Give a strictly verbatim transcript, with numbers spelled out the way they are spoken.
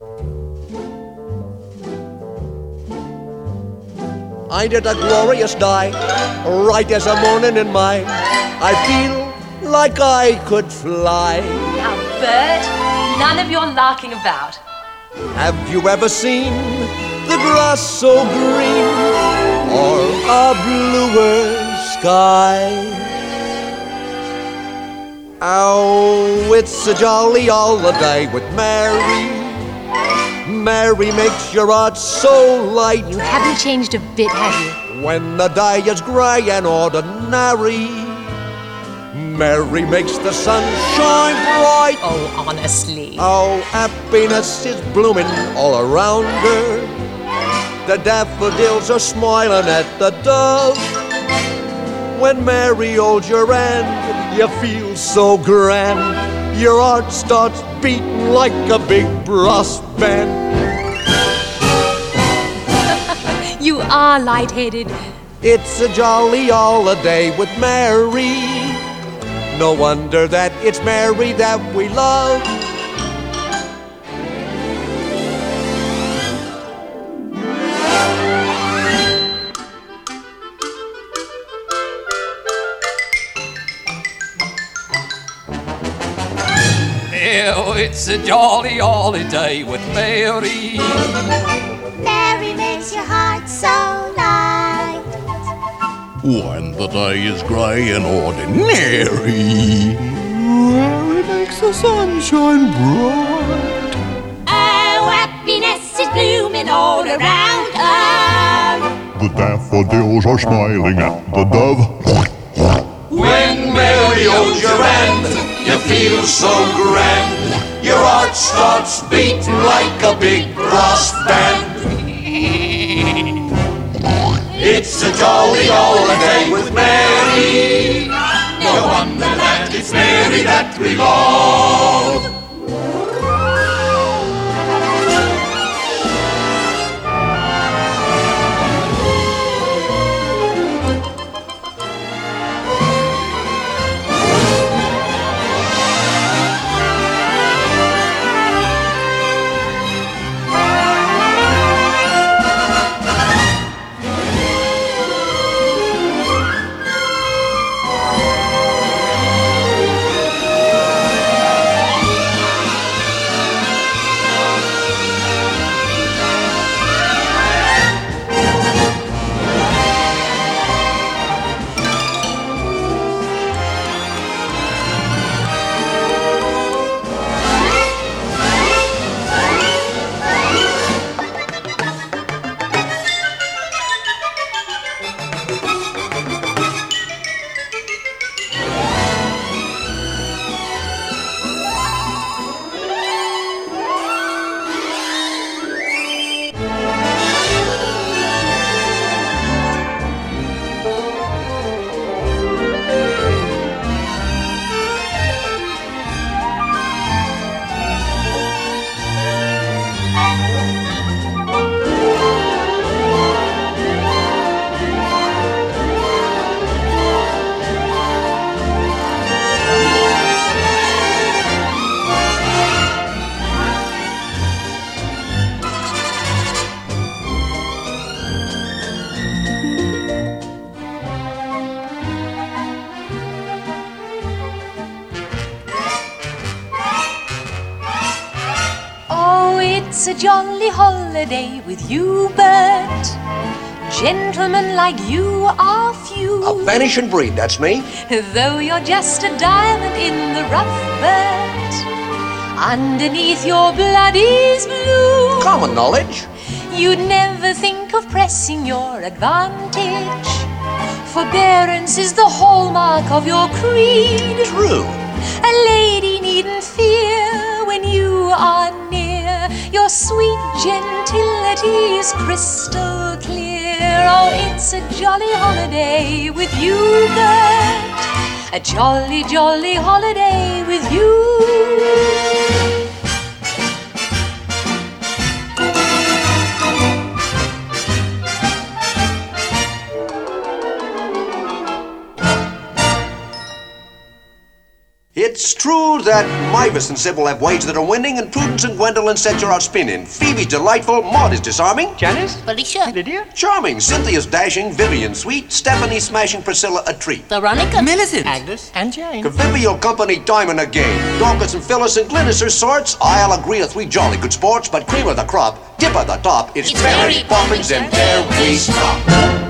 I did a glorious day, right as a morning in mine. I feel like I could fly. Now, Bert, none of your larking about. Have you ever seen the grass so green, or a bluer sky? Oh, it's a jolly holiday with Mary. Mary makes your heart so light. You haven't changed a bit, have you? When the day is grey and ordinary, Mary makes the sun shine bright. Oh, honestly. Oh, happiness is blooming all around her. The daffodils are smiling at the dove. When Mary holds your hand, you feel so grand. Your heart starts beating like a big brass band. You are light-headed. It's a jolly holiday with Mary. No wonder that it's Mary that we love. Oh, it's a jolly holiday with Mary. Mary makes your heart so light. When the day is grey and ordinary, Mary makes the sun shine bright. Oh, happiness is blooming all around her. The daffodils are smiling at the dove. When Mary holds your hand, you feel so grand. Your heart starts beating like a big brass band. It's a jolly holiday with Mary. No wonder that it's Mary that we love. It's a jolly holiday with you, Bert. Gentlemen like you are few. A vanishing breed, that's me. Though you're just a diamond in the rough, Bert, underneath your blood is blue. Common knowledge. You'd never think of pressing your advantage. Forbearance is the hallmark of your creed. True. A lady needn't fear when you are near. Your sweet gentility is crystal clear. Oh, it's a jolly holiday with you, Bert. A jolly, jolly holiday with you. It's true that Mavis and Sybil have ways that are winning, and Prudence and Gwendolyn set you out spinning. Phoebe's delightful, Maud is disarming. Janice? Felicia. Lydia? Charming, Cynthia's dashing, Vivian sweet, Stephanie smashing, Priscilla a treat. Veronica. Millicent. Agnes. And Jane. Convivial company, diamond again. Dorcas and Phyllis and Glynis are sorts. I'll agree are three jolly good sports, but cream of the crop, tip of the top, it's, It's Mary Mary Poppins and there we stop.